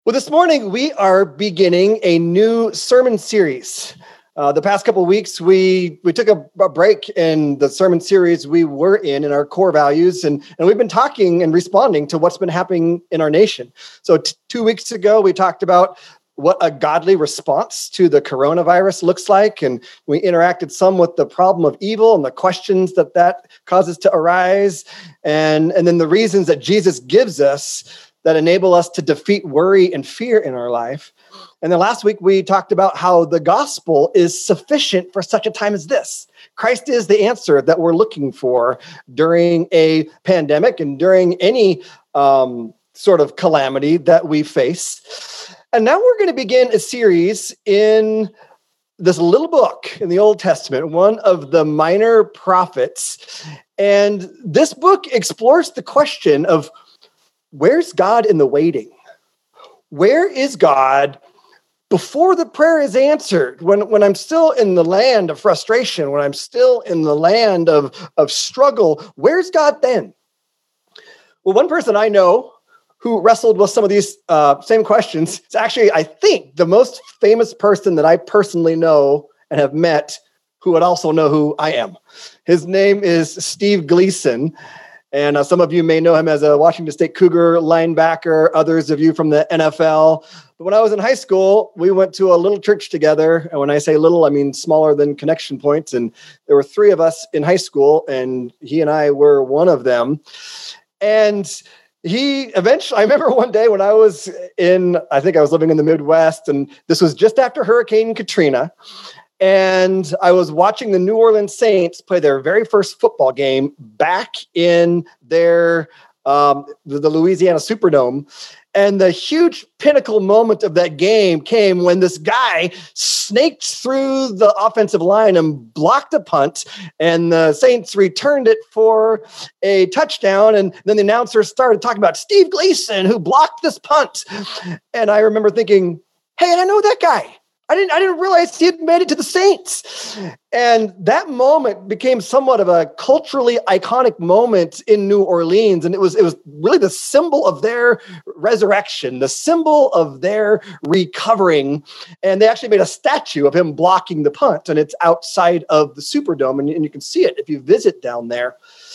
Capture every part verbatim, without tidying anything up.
Well, this morning we are beginning a new sermon series. Uh, the past couple of weeks, we we took a, a break in the sermon series we were in, in our core values, and, and we've been talking and responding to what's been happening in our nation. So t- two weeks ago, we talked about what a godly response to the coronavirus looks like, and we interacted some with the problem of evil and the questions that that causes to arise, and, and then the reasons that Jesus gives us that enable us to defeat worry and fear in our life. And then last week, we talked about how the gospel is sufficient for such a time as this. Christ is the answer that we're looking for during a pandemic and during any um, sort of calamity that we face. And now we're going to begin a series in this little book in the Old Testament, one of the minor prophets. And this book explores the question of, where's God in the waiting? Where is God before the prayer is answered? When, when I'm still in the land of frustration, when I'm still in the land of, of struggle, where's God then? Well, one person I know who wrestled with some of these uh, same questions is actually, I think, the most famous person that I personally know and have met who would also know who I am. His name is Steve Gleason. And uh, some of you may know him as a Washington State Cougar linebacker, others of you from the N F L. But when I was in high school, we went to a little church together. And when I say little, I mean smaller than Connection Point. And there were three of us in high school, and he and I were one of them. And he eventually, I remember one day when I was in, I think I was living in the Midwest, and this was just after Hurricane Katrina. And I was watching the New Orleans Saints play their very first football game back in their um, the, the Louisiana Superdome. And the huge pinnacle moment of that game came when this guy snaked through the offensive line and blocked a punt, and the Saints returned it for a touchdown. And then the announcer started talking about Steve Gleason, who blocked this punt. And I remember thinking, hey, I know that guy. I didn't, I didn't realize he had made it to the Saints. And that moment became somewhat of a culturally iconic moment in New Orleans. And it was, it was really the symbol of their resurrection, the symbol of their recovering. And they actually made a statue of him blocking the punt. And it's outside of the Superdome. And, and you can see it if you visit down there.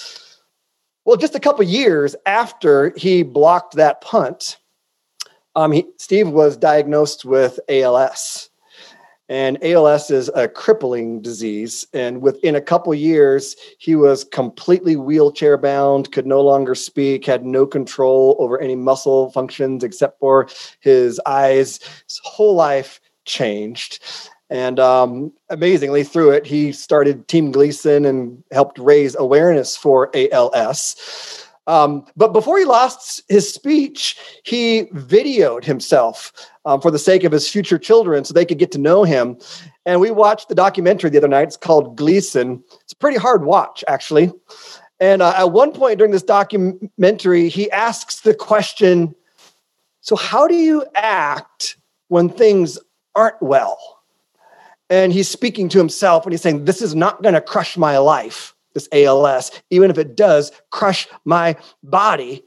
Well, just a couple years after he blocked that punt, um, he, Steve was diagnosed with A L S. And A L S is a crippling disease. And within a couple years, he was completely wheelchair bound, could no longer speak, had no control over any muscle functions except for his eyes. His whole life changed. And um, amazingly, through it, he started Team Gleason and helped raise awareness for A L S. Um, but before he lost his speech, he videoed himself um, for the sake of his future children so they could get to know him. And we watched the documentary the other night. It's called Gleason. It's a pretty hard watch, actually. And uh, at one point during this documentary, he asks the question, so how do you act when things aren't well? And he's speaking to himself and he's saying, this is not going to crush my life, this A L S, even if it does crush my body.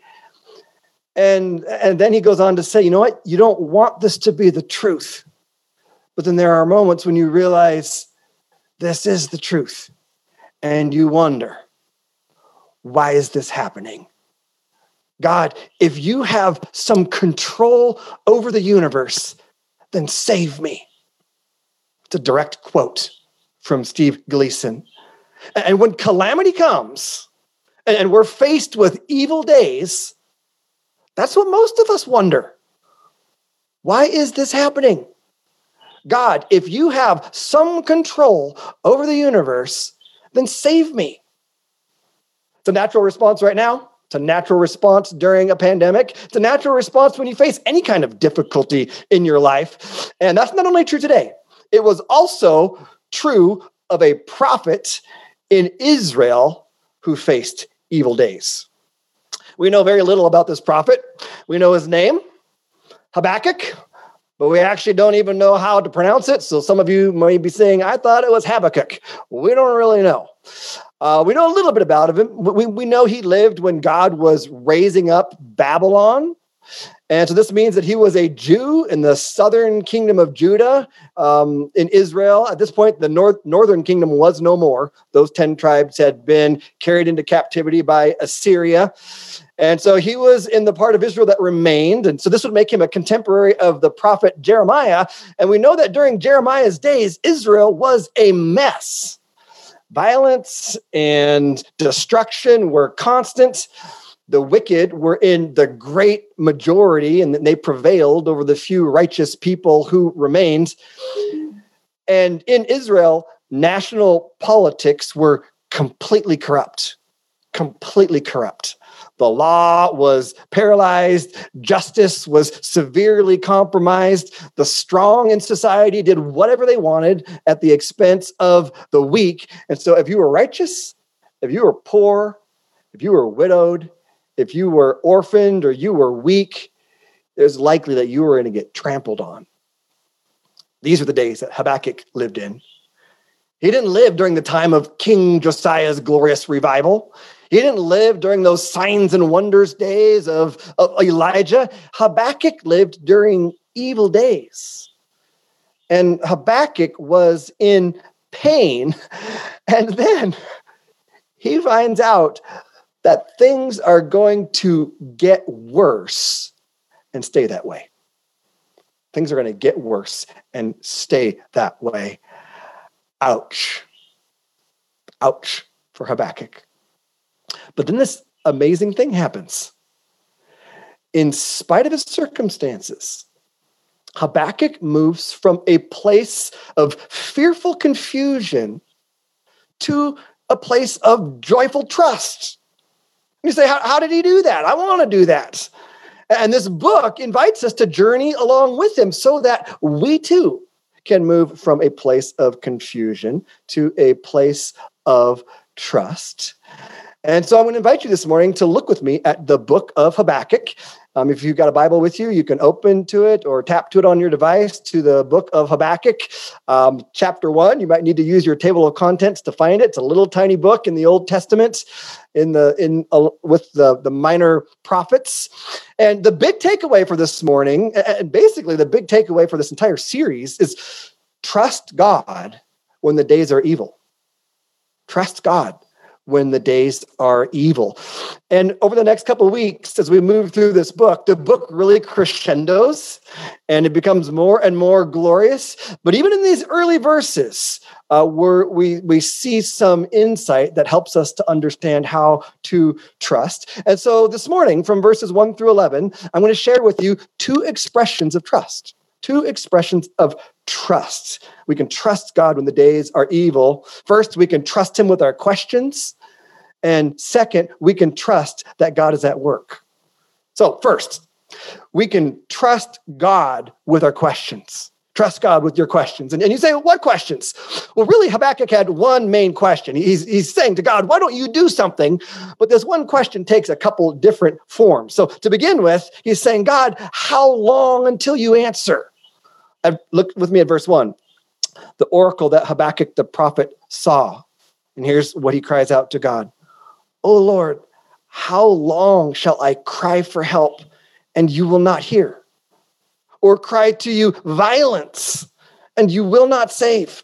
And, and then he goes on to say, you know what? You don't want this to be the truth. But then there are moments when you realize this is the truth. And you wonder, why is this happening? God, if you have some control over the universe, then save me. It's a direct quote from Steve Gleason. And when calamity comes and we're faced with evil days, that's what most of us wonder. Why is this happening? God, if you have some control over the universe, then save me. It's a natural response right now. It's a natural response during a pandemic. It's a natural response when you face any kind of difficulty in your life. And that's not only true today. It was also true of a prophet in Israel who faced evil days. We know very little about this prophet. We know his name, Habakkuk, but we actually don't even know how to pronounce it. So some of you may be saying, I thought it was Habakkuk. We don't really know. Uh, we know a little bit about him. We, we know he lived when God was raising up Babylon. And so this means that he was a Jew in the southern kingdom of Judah, um, in Israel. At this point, the north, northern kingdom was no more. Those ten tribes had been carried into captivity by Assyria. And so he was in the part of Israel that remained. And so this would make him a contemporary of the prophet Jeremiah. And we know that during Jeremiah's days, Israel was a mess. Violence and destruction were constant. The wicked were in the great majority, and they prevailed over the few righteous people who remained. And in Israel, national politics were completely corrupt, completely corrupt. The law was paralyzed. Justice was severely compromised. The strong in society did whatever they wanted at the expense of the weak. And so if you were righteous, if you were poor, if you were widowed, if you were orphaned or you were weak, it was likely that you were going to get trampled on. These are the days that Habakkuk lived in. He didn't live during the time of King Josiah's glorious revival. He didn't live during those signs and wonders days of, of Elijah. Habakkuk lived during evil days. And Habakkuk was in pain. And then he finds out that things are going to get worse and stay that way. Things are going to get worse and stay that way. Ouch. Ouch for Habakkuk. But then this amazing thing happens. In spite of his circumstances, Habakkuk moves from a place of fearful confusion to a place of joyful trust. You say, how, how did he do that? I want to do that. And this book invites us to journey along with him so that we too can move from a place of confusion to a place of trust. And so I'm going to invite you this morning to look with me at the book of Habakkuk. Um, if you've got a Bible with you, you can open to it or tap to it on your device to the book of Habakkuk. Um, chapter one, you might need to use your table of contents to find it. It's a little tiny book in the Old Testament in the in uh, with the, the minor prophets. And the big takeaway for this morning, and basically the big takeaway for this entire series, is trust God when the days are evil. Trust God when the days are evil. And over the next couple of weeks, as we move through this book, the book really crescendos and it becomes more and more glorious. But even in these early verses, uh, we're, we, we see some insight that helps us to understand how to trust. And so this morning, from verses one through eleven, I'm going to share with you two expressions of trust. Two expressions of trust. We can trust God when the days are evil. First, we can trust him with our questions. And second, we can trust that God is at work. So first, we can trust God with our questions. Trust God with your questions. And, and you say, well, what questions? Well, really, Habakkuk had one main question. He's, he's saying to God, why don't you do something? But this one question takes a couple different forms. So to begin with, he's saying, God, how long until you answer? And look with me at verse one. The oracle that Habakkuk the prophet saw. And here's what he cries out to God. Oh Lord, how long shall I cry for help and you will not hear? Or cry to you violence and you will not save?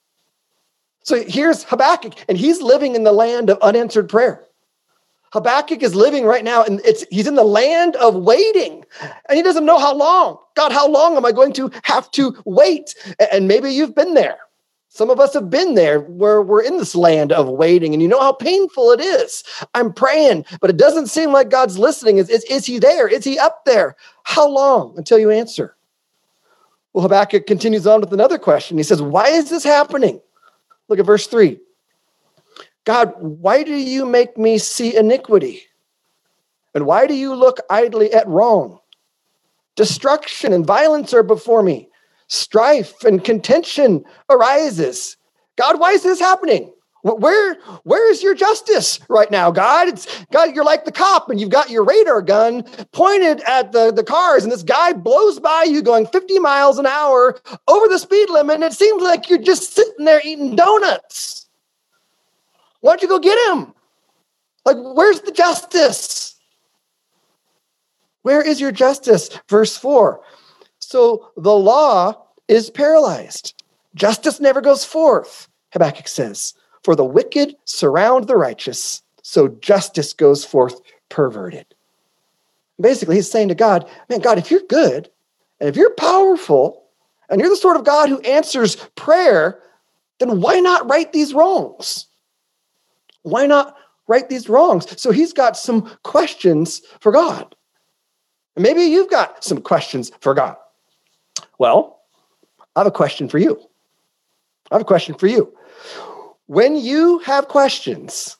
So here's Habakkuk, and he's living in the land of unanswered prayer. Habakkuk is living right now, and it's he's in the land of waiting, and he doesn't know how long. God, how long am I going to have to wait? And maybe you've been there. Some of us have been there where we're in this land of waiting, and you know how painful it is. I'm praying, but it doesn't seem like God's listening. Is, is, is he there? Is he up there? How long until you answer? Well, Habakkuk continues on with another question. He says, why is this happening? Look at verse three. God, why do you make me see iniquity? And why do you look idly at wrong? Destruction and violence are before me. Strife and contention arises. God, why is this happening? Where, where is your justice right now, God? It's God, you're like the cop and you've got your radar gun pointed at the, the cars and this guy blows by you going fifty miles an hour over the speed limit and it seems like you're just sitting there eating donuts. Why don't you go get him? Like, where's the justice? Where is your justice? Verse four. So the law is paralyzed. Justice never goes forth, Habakkuk says. For the wicked surround the righteous, so justice goes forth perverted. Basically, he's saying to God, man, God, if you're good, and if you're powerful, and you're the sort of God who answers prayer, then why not right these wrongs? Why not right these wrongs? So he's got some questions for God. And maybe you've got some questions for God. Well, I have a question for you. I have a question for you. When you have questions,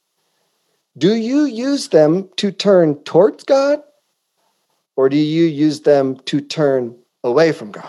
do you use them to turn towards God, or do you use them to turn away from God?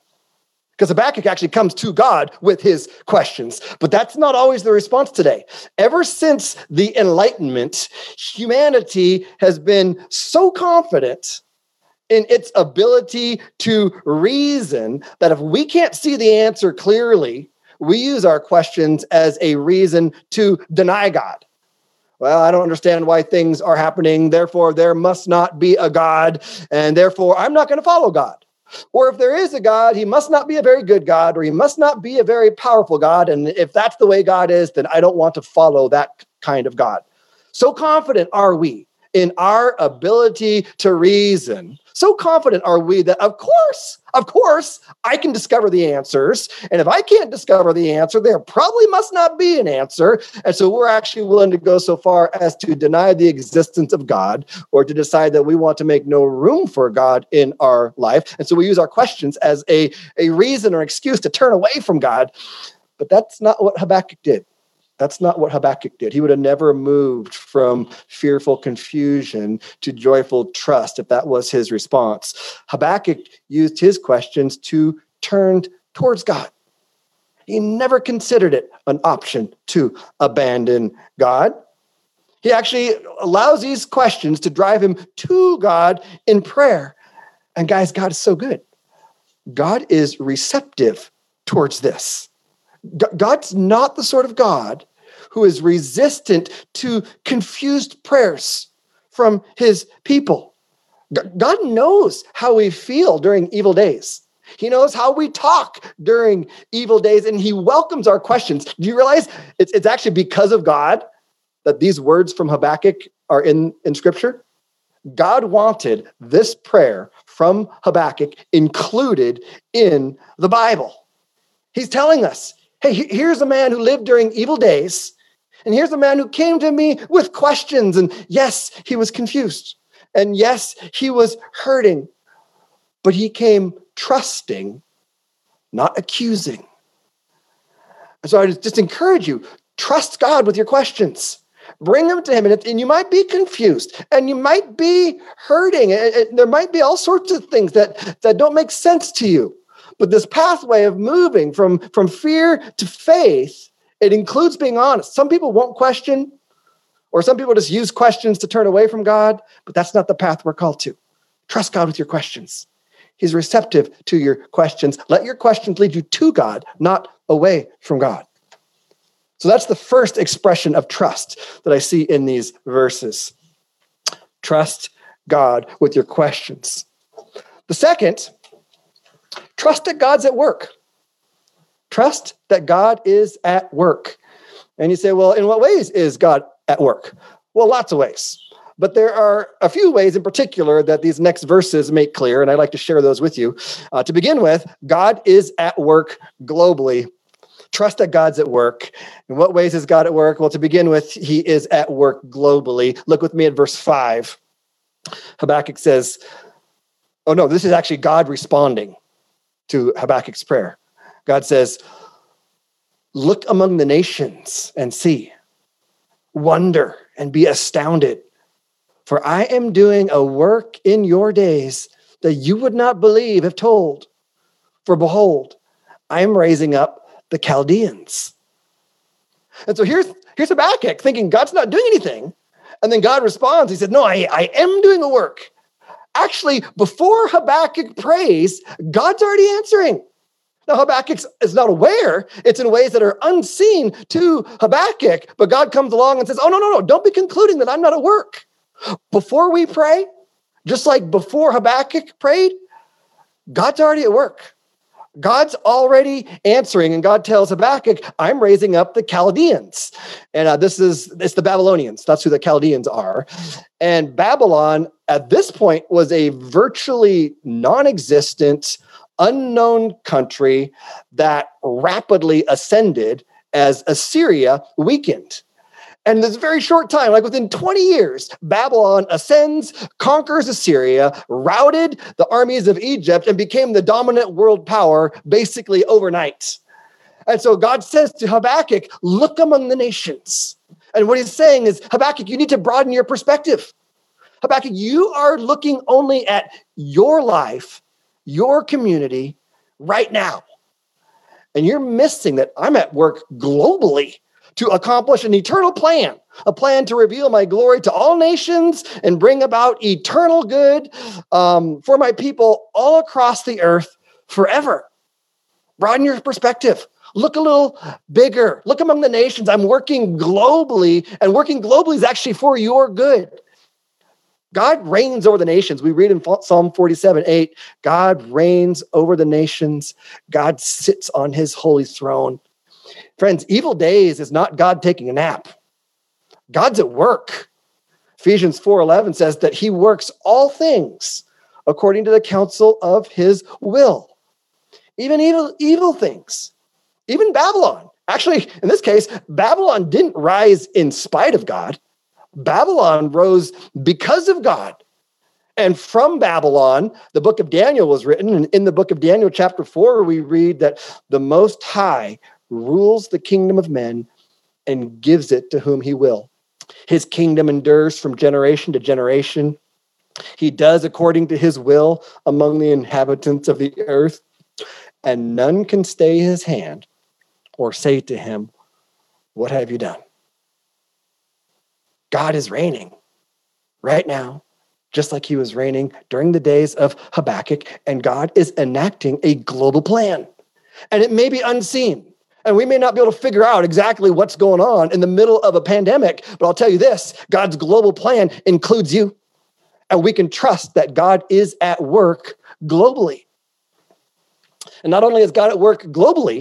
Because Habakkuk actually comes to God with his questions, but that's not always the response today. Ever since the Enlightenment, humanity has been so confident in its ability to reason that if we can't see the answer clearly, we use our questions as a reason to deny God. Well, I don't understand why things are happening, therefore there must not be a God, and therefore I'm not going to follow God. Or if there is a God, he must not be a very good God, or he must not be a very powerful God, and if that's the way God is, then I don't want to follow that kind of God. So confident are we in our ability to reason. So confident are we that, of course, of course, I can discover the answers. And if I can't discover the answer, there probably must not be an answer. And so we're actually willing to go so far as to deny the existence of God, or to decide that we want to make no room for God in our life. And so we use our questions as a, a reason or excuse to turn away from God. But that's not what Habakkuk did. That's not what Habakkuk did. He would have never moved from fearful confusion to joyful trust if that was his response. Habakkuk used his questions to turn towards God. He never considered it an option to abandon God. He actually allows these questions to drive him to God in prayer. And guys, God is so good. God is receptive towards this. God's not the sort of God who is resistant to confused prayers from his people. God knows how we feel during evil days. He knows how we talk during evil days, and he welcomes our questions. Do you realize it's, it's actually because of God that these words from Habakkuk are in, in Scripture? God wanted this prayer from Habakkuk included in the Bible. He's telling us, hey, here's a man who lived during evil days, and here's a man who came to me with questions, and yes, he was confused, and yes, he was hurting, but he came trusting, not accusing. So I just encourage you, trust God with your questions. Bring them to him, and, and you might be confused, and you might be hurting, and, and there might be all sorts of things that, that don't make sense to you. But this pathway of moving from, from fear to faith, it includes being honest. Some people won't question, or some people just use questions to turn away from God, but that's not the path we're called to. Trust God with your questions. He's receptive to your questions. Let your questions lead you to God, not away from God. So that's the first expression of trust that I see in these verses. Trust God with your questions. The second, trust that God's at work. Trust that God is at work. And you say, well, in what ways is God at work? Well, lots of ways. But there are a few ways in particular that these next verses make clear, and I'd like to share those with you. Uh, to begin with, God is at work globally. Trust that God's at work. In what ways is God at work? Well, to begin with, he is at work globally. Look with me at verse five. Habakkuk says, oh no, this is actually God responding to Habakkuk's prayer. God says, look among the nations and see, wonder and be astounded. For I am doing a work in your days that you would not believe if told. For behold, I am raising up the Chaldeans. And so here's, here's Habakkuk thinking God's not doing anything. And then God responds. He said, no, I, I am doing a work. Actually, before Habakkuk prays, God's already answering. Now, Habakkuk is not aware. It's in ways that are unseen to Habakkuk. But God comes along and says, oh, no, no, no. Don't be concluding that I'm not at work. Before we pray, just like before Habakkuk prayed, God's already at work. God's already answering, and God tells Habakkuk, I'm raising up the Chaldeans. And uh, this is, it's the Babylonians. That's who the Chaldeans are. And Babylon, at this point, was a virtually non-existent, unknown country that rapidly ascended as Assyria weakened. And in this very short time, like within twenty years, Babylon ascends, conquers Assyria, routed the armies of Egypt, and became the dominant world power basically overnight. And so God says to Habakkuk, look among the nations. And what he's saying is, Habakkuk, you need to broaden your perspective. Habakkuk, you are looking only at your life, your community right now. And you're missing that I'm at work globally to accomplish an eternal plan, a plan to reveal my glory to all nations and bring about eternal good um, for my people all across the earth forever. Broaden your perspective. Look a little bigger. Look among the nations. I'm working globally, and working globally is actually for your good. God reigns over the nations. We read in Psalm forty-seven eight, God reigns over the nations. God sits on his holy throne. Friends, evil days is not God taking a nap. God's at work. Ephesians four eleven says that he works all things according to the counsel of his will. Even evil, evil things. Even Babylon. Actually, in this case, Babylon didn't rise in spite of God. Babylon rose because of God. And from Babylon, the book of Daniel was written. And in the book of Daniel, chapter four, we read that the Most High rules the kingdom of men and gives it to whom he will. His kingdom endures from generation to generation. He does according to his will among the inhabitants of the earth, and none can stay his hand or say to him, what have you done? God is reigning right now, just like he was reigning during the days of Habakkuk, and God is enacting a global plan. And it may be unseen, and we may not be able to figure out exactly what's going on in the middle of a pandemic, but I'll tell you this, God's global plan includes you, and we can trust that God is at work globally. And not only is God at work globally,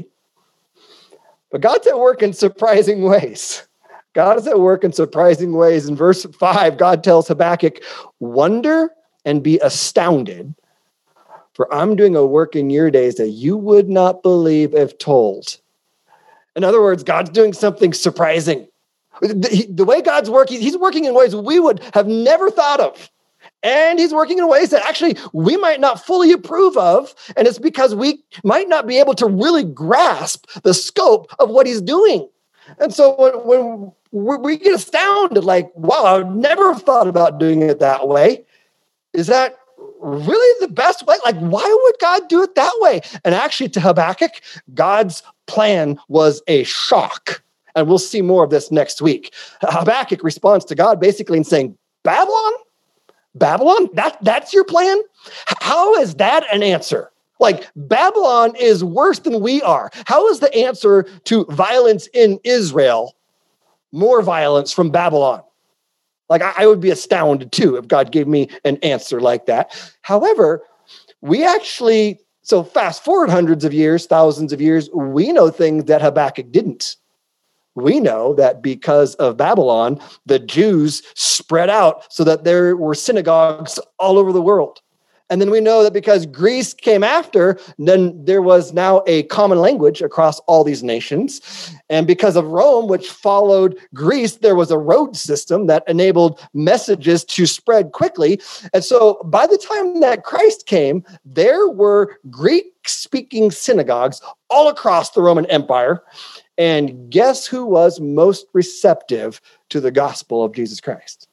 but God's at work in surprising ways. God is at work in surprising ways. In verse five, God tells Habakkuk, wonder and be astounded, for I'm doing a work in your days that you would not believe if told. In other words, God's doing something surprising. The, the way God's working, he's working in ways we would have never thought of. And he's working in ways that actually we might not fully approve of. And it's because we might not be able to really grasp the scope of what he's doing. And so when, when we get astounded, like, wow, I would never have thought about doing it that way. Is that really the best way? Like, why would God do it that way? And actually, to Habakkuk, God's plan was a shock. And we'll see more of this next week. Habakkuk responds to God basically in saying, Babylon? Babylon? That, that's your plan? How is that an answer? Like, Babylon is worse than we are. How is the answer to violence in Israel more violence from Babylon? Like, I, I would be astounded too if God gave me an answer like that. However, we actually, so fast forward hundreds of years, thousands of years, we know things that Habakkuk didn't. We know that because of Babylon, the Jews spread out so that there were synagogues all over the world. And then we know that because Greece came after, then there was now a common language across all these nations. And because of Rome, which followed Greece, there was a road system that enabled messages to spread quickly. And so by the time that Christ came, there were Greek-speaking synagogues all across the Roman Empire. And guess who was most receptive to the gospel of Jesus Christ?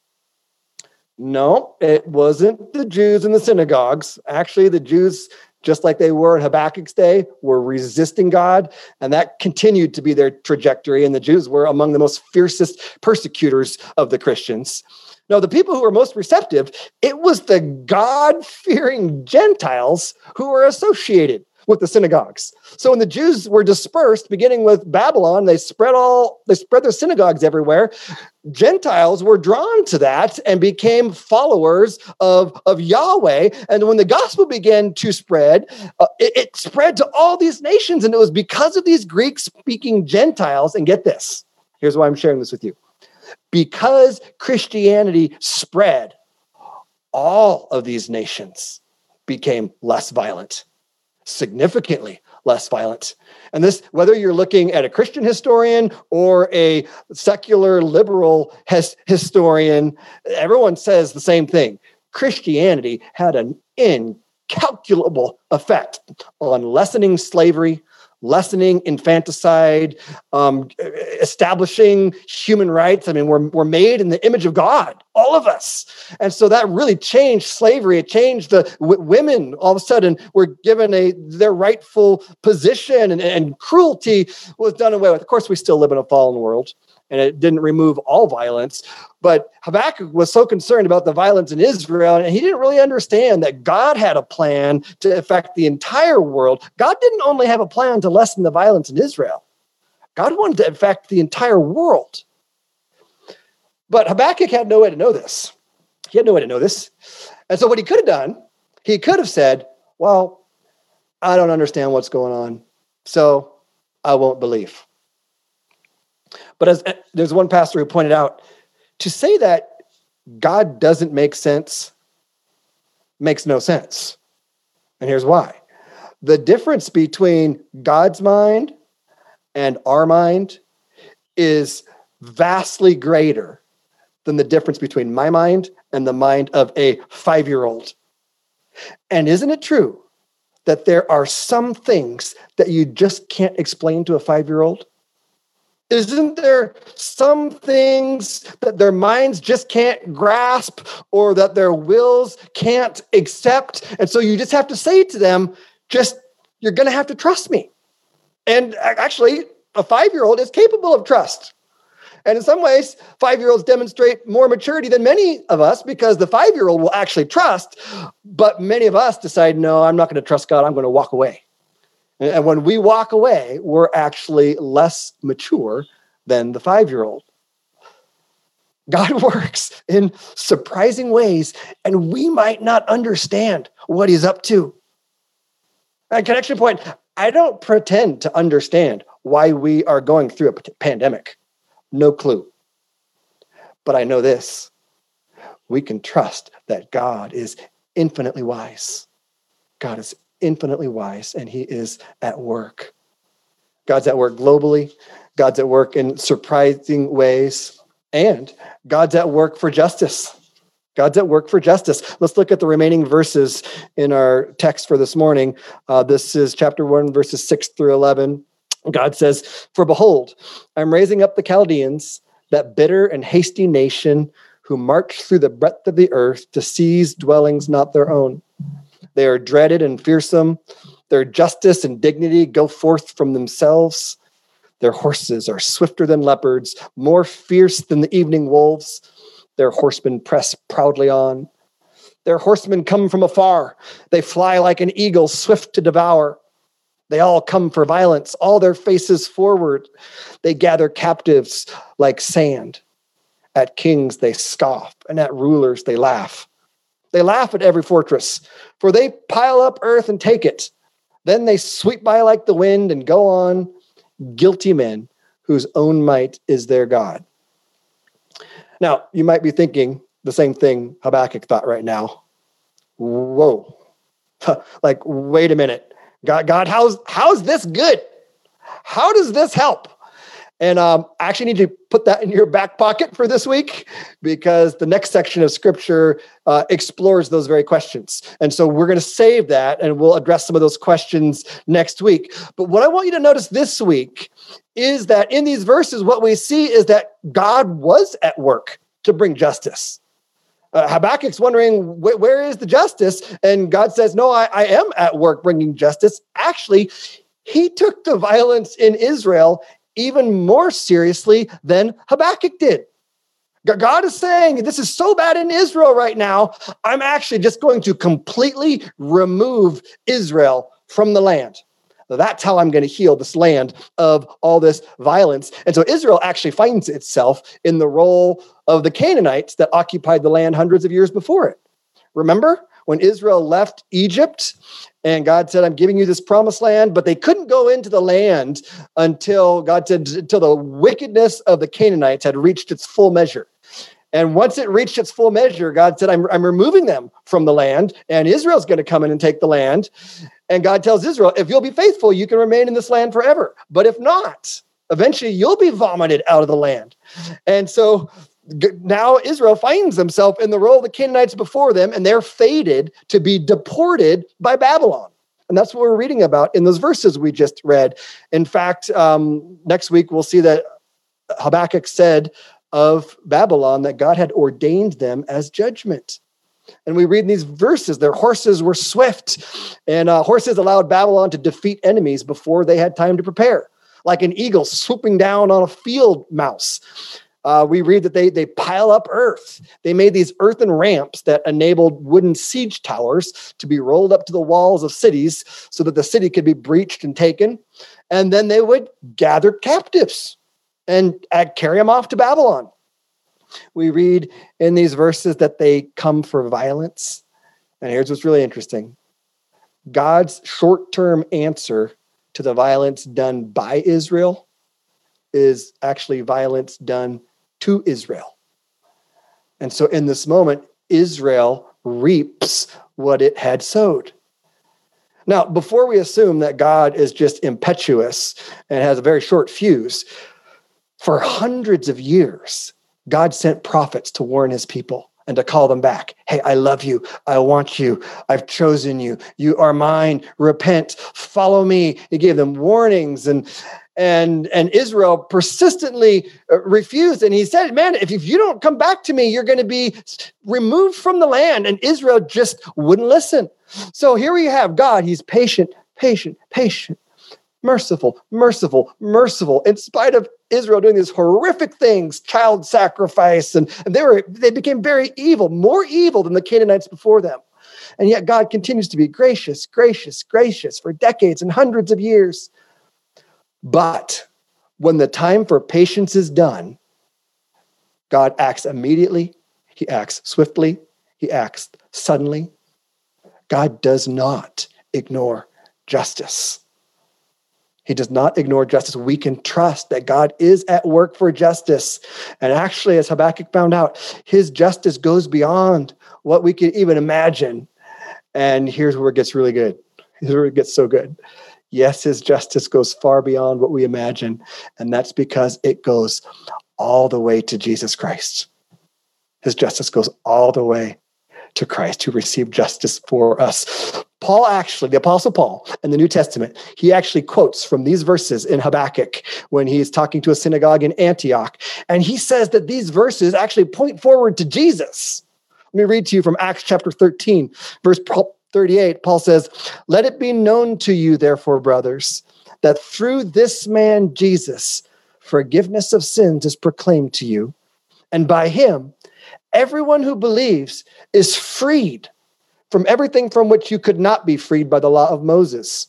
No, it wasn't the Jews in the synagogues. Actually, the Jews, just like they were in Habakkuk's day, were resisting God, and that continued to be their trajectory, and the Jews were among the most fiercest persecutors of the Christians. No, the people who were most receptive, it was the God-fearing Gentiles who were associated with the synagogues. So when the Jews were dispersed, beginning with Babylon, they spread all they spread their synagogues everywhere. Gentiles were drawn to that and became followers of, of Yahweh. And when the gospel began to spread, uh, it, it spread to all these nations. And it was because of these Greek-speaking Gentiles. And get this, here's why I'm sharing this with you. Because Christianity spread, all of these nations became less violent, significantly less violent. And this, whether you're looking at a Christian historian or a secular liberal his, historian, everyone says the same thing. Christianity had an incalculable effect on lessening slavery, lessening infanticide, um, establishing human rights. I mean, we're, we're made in the image of God, all of us. And so that really changed slavery. It changed the w- women. All of a sudden, were given a their rightful position, and, and cruelty was done away with. Of course, we still live in a fallen world, and it didn't remove all violence. But Habakkuk was so concerned about the violence in Israel, and he didn't really understand that God had a plan to affect the entire world. God didn't only have a plan to lessen the violence in Israel. God wanted to affect the entire world. But Habakkuk had no way to know this. He had no way to know this. And so what he could have done, he could have said, well, I don't understand what's going on, so I won't believe. But as there's one pastor who pointed out, to say that God doesn't make sense makes no sense. And here's why. The difference between God's mind and our mind is vastly greater than the difference between my mind and the mind of a five-year-old. And isn't it true that there are some things that you just can't explain to a five-year-old? Isn't there some things that their minds just can't grasp or that their wills can't accept? And so you just have to say to them, just, you're going to have to trust me. And actually, a five-year-old is capable of trust. And in some ways, five-year-olds demonstrate more maturity than many of us because the five-year-old will actually trust, but many of us decide, no, I'm not going to trust God. I'm going to walk away. And when we walk away, we're actually less mature than the five-year-old. God works in surprising ways, and we might not understand what he's up to. And connection point, I don't pretend to understand why we are going through a pandemic. No clue. But I know this. We can trust that God is infinitely wise. God is infinitely wise, and he is at work. God's at work globally. God's at work in surprising ways. And God's at work for justice. God's at work for justice. Let's look at the remaining verses in our text for this morning. Uh, this is chapter one, verses six through eleven. God says, "For behold, I'm raising up the Chaldeans, that bitter and hasty nation who march through the breadth of the earth to seize dwellings not their own. They are dreaded and fearsome. Their justice and dignity go forth from themselves. Their horses are swifter than leopards, more fierce than the evening wolves. Their horsemen press proudly on. Their horsemen come from afar. They fly like an eagle, swift to devour. They all come for violence, all their faces forward. They gather captives like sand. At kings they scoff, and at rulers they laugh. They laugh at every fortress, for they pile up earth and take it. Then they sweep by like the wind and go on, guilty men whose own might is their God." Now, you might be thinking the same thing Habakkuk thought right now. Whoa. Like, wait a minute. God, God, how's, how's this good? How does this help? And um, I actually need to put that in your back pocket for this week because the next section of scripture uh, explores those very questions. And so we're going to save that and we'll address some of those questions next week. But what I want you to notice this week is that in these verses, what we see is that God was at work to bring justice. Uh, Habakkuk's wondering, wh- where is the justice? And God says, no, I, I am at work bringing justice. Actually, he took the violence in Israel even more seriously than Habakkuk did. God is saying, this is so bad in Israel right now, I'm actually just going to completely remove Israel from the land. That's how I'm going to heal this land of all this violence. And so Israel actually finds itself in the role of the Canaanites that occupied the land hundreds of years before it. Remember when Israel left Egypt and God said, I'm giving you this promised land, but they couldn't go into the land until God said, until the wickedness of the Canaanites had reached its full measure. And once it reached its full measure, God said, I'm, I'm removing them from the land, and Israel's going to come in and take the land. And God tells Israel, if you'll be faithful, you can remain in this land forever. But if not, eventually you'll be vomited out of the land. And so now Israel finds themselves in the role of the Canaanites before them, and they're fated to be deported by Babylon. And that's what we're reading about in those verses we just read. In fact, um, next week we'll see that Habakkuk said of Babylon that God had ordained them as judgment. And we read in these verses, their horses were swift, and uh, horses allowed Babylon to defeat enemies before they had time to prepare, like an eagle swooping down on a field mouse. Uh, we read that they, they pile up earth. They made these earthen ramps that enabled wooden siege towers to be rolled up to the walls of cities so that the city could be breached and taken. And then they would gather captives and uh, carry them off to Babylon. We read in these verses that they come for violence. And here's what's really interesting. God's short-term answer to the violence done by Israel is actually violence done to Israel. And so in this moment, Israel reaps what it had sowed. Now, before we assume that God is just impetuous and has a very short fuse, for hundreds of years, God sent prophets to warn his people and to call them back. Hey, I love you. I want you. I've chosen you. You are mine. Repent. Follow me. He gave them warnings, and and and Israel persistently refused. And he said, man, if, if you don't come back to me, you're going to be removed from the land. And Israel just wouldn't listen. So here we have God. He's patient, patient, patient. Merciful, merciful, merciful. In spite of Israel doing these horrific things, child sacrifice, and, and they were they became very evil, more evil than the Canaanites before them. And yet God continues to be gracious, gracious, gracious for decades and hundreds of years. But when the time for patience is done, God acts immediately, he acts swiftly, he acts suddenly. God does not ignore justice. He does not ignore justice. We can trust that God is at work for justice. And actually, as Habakkuk found out, his justice goes beyond what we could even imagine. And here's where it gets really good. Here's where it gets so good. Yes, his justice goes far beyond what we imagine. And that's because it goes all the way to Jesus Christ. His justice goes all the way to Christ, who received justice for us. Paul actually, the Apostle Paul in the New Testament, he actually quotes from these verses in Habakkuk when he's talking to a synagogue in Antioch. And he says that these verses actually point forward to Jesus. Let me read to you from Acts chapter thirteen, verse thirty-eight. Paul says, "Let it be known to you, therefore, brothers, that through this man Jesus, forgiveness of sins is proclaimed to you. And by him, everyone who believes is freed from everything from which you could not be freed by the law of Moses.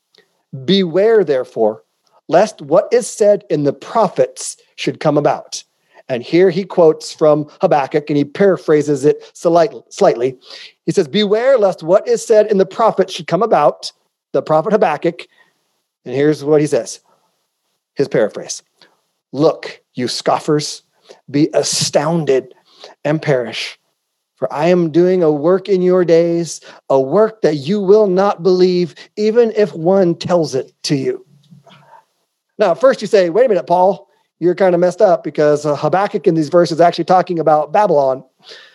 Beware, therefore, lest what is said in the prophets should come about." And here he quotes from Habakkuk, and he paraphrases it slightly. He says, "Beware lest what is said in the prophets should come about," the prophet Habakkuk. And here's what he says, his paraphrase. "Look, you scoffers, be astounded and perish. For I am doing a work in your days, a work that you will not believe, even if one tells it to you." Now, first you say, wait a minute, Paul, you're kind of messed up because uh, Habakkuk in these verses is actually talking about Babylon.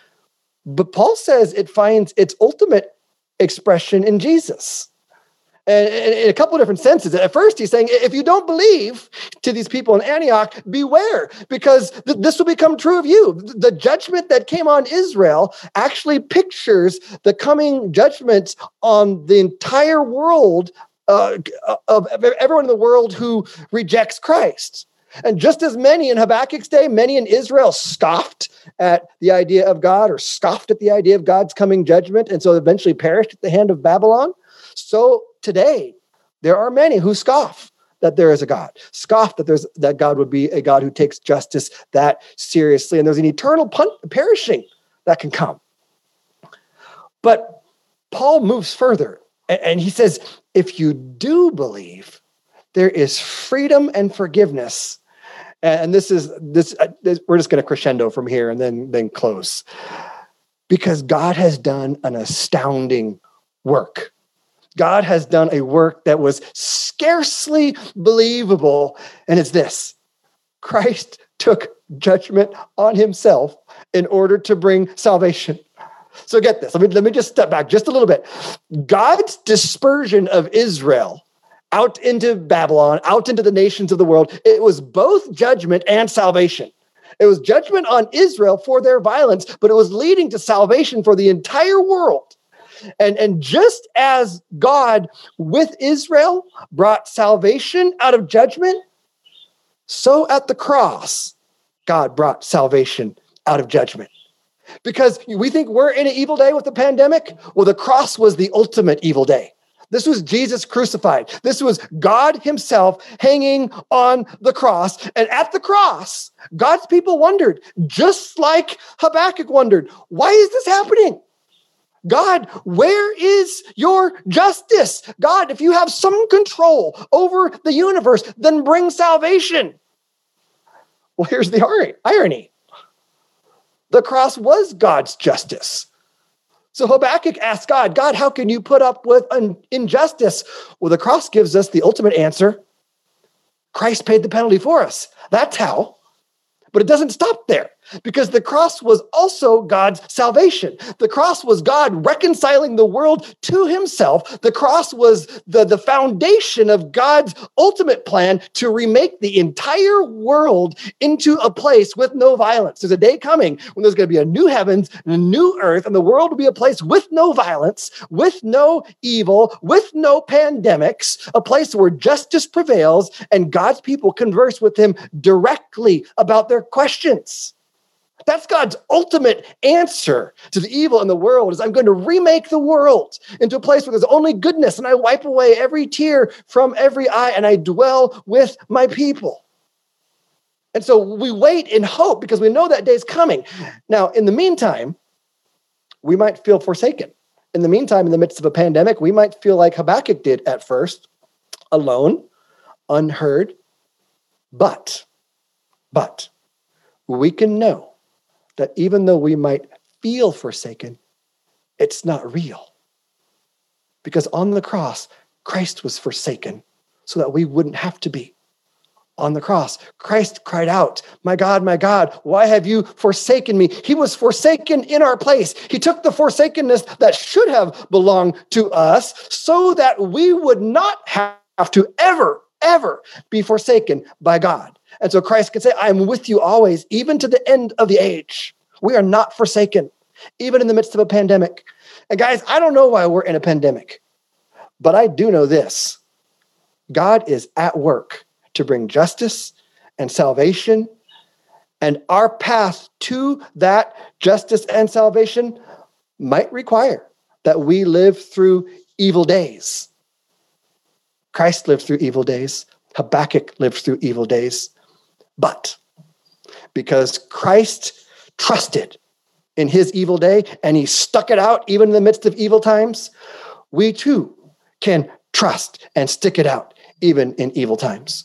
But Paul says it finds its ultimate expression in Jesus. And in a couple of different senses. At first, he's saying, if you don't believe to these people in Antioch, beware, because th- this will become true of you. The judgment that came on Israel actually pictures the coming judgment on the entire world, uh, of everyone in the world who rejects Christ. And just as many in Habakkuk's day, many in Israel scoffed at the idea of God, or scoffed at the idea of God's coming judgment, and so eventually perished at the hand of Babylon, so today, there are many who scoff that there is a God, scoff that there's that God would be a God who takes justice that seriously, and there's an eternal pun- perishing that can come. But Paul moves further, and, and he says, if you do believe, there is freedom and forgiveness. And this is this, uh, this we're just going to crescendo from here and then then close, because God has done an astounding work. God has done a work that was scarcely believable, and it's this: Christ took judgment on himself in order to bring salvation. So get this. Let me let me just step back just a little bit. God's dispersion of Israel out into Babylon, out into the nations of the world, it was both judgment and salvation. It was judgment on Israel for their violence, but it was leading to salvation for the entire world. And, and just as God with Israel brought salvation out of judgment, so at the cross, God brought salvation out of judgment. Because we think we're in an evil day with the pandemic. Well, the cross was the ultimate evil day. This was Jesus crucified. This was God himself hanging on the cross. And at the cross, God's people wondered, just like Habakkuk wondered, why is this happening? God, where is your justice? God, if you have some control over the universe, then bring salvation. Well, here's the irony. The cross was God's justice. So Habakkuk asked God, God, how can you put up with an injustice? Well, the cross gives us the ultimate answer. Christ paid the penalty for us. That's how. But it doesn't stop there, because the cross was also God's salvation. The cross was God reconciling the world to himself. The cross was the, the foundation of God's ultimate plan to remake the entire world into a place with no violence. There's a day coming when there's going to be a new heavens and a new earth, and the world will be a place with no violence, with no evil, with no pandemics, a place where justice prevails and God's people converse with him directly about their questions. That's God's ultimate answer to the evil in the world, is I'm going to remake the world into a place where there's only goodness, and I wipe away every tear from every eye, and I dwell with my people. And so we wait in hope because we know that day's coming. Now, in the meantime, we might feel forsaken. In the meantime, in the midst of a pandemic, we might feel like Habakkuk did at first, alone, unheard, but, but, we can know that even though we might feel forsaken, it's not real. Because on the cross, Christ was forsaken so that we wouldn't have to be. On the cross, Christ cried out, my God, my God, why have you forsaken me? He was forsaken in our place. He took the forsakenness that should have belonged to us so that we would not have to ever, ever be forsaken by God. And so Christ can say, I am with you always, even to the end of the age. We are not forsaken, even in the midst of a pandemic. And guys, I don't know why we're in a pandemic, but I do know this. God is at work to bring justice and salvation, and our path to that justice and salvation might require that we live through evil days. Christ lived through evil days. Habakkuk lived through evil days. But because Christ trusted in his evil day and he stuck it out even in the midst of evil times, we too can trust and stick it out even in evil times.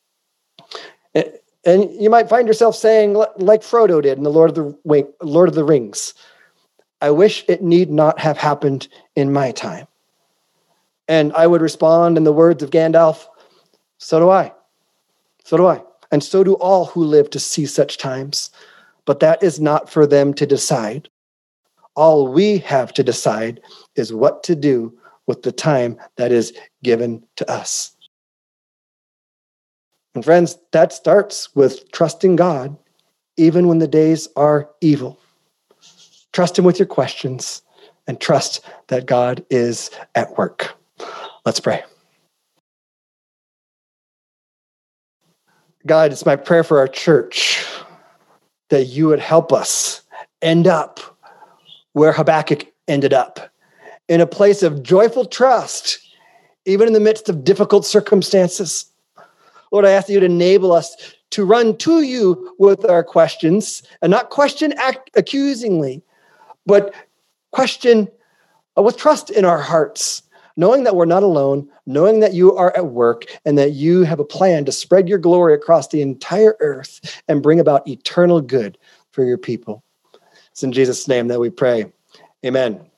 And you might find yourself saying, like Frodo did in the Lord of the Lord of the Rings, I wish it need not have happened in my time. And I would respond in the words of Gandalf, so do I. So do I. And so do all who live to see such times. But that is not for them to decide. All we have to decide is what to do with the time that is given to us. And friends, that starts with trusting God, even when the days are evil. Trust him with your questions and trust that God is at work. Let's pray. God, it's my prayer for our church that you would help us end up where Habakkuk ended up, in a place of joyful trust, even in the midst of difficult circumstances. Lord, I ask that you'd enable us to run to you with our questions and not question ac- accusingly, but question uh, with trust in our hearts, knowing that we're not alone, knowing that you are at work and that you have a plan to spread your glory across the entire earth and bring about eternal good for your people. It's in Jesus' name that we pray. Amen.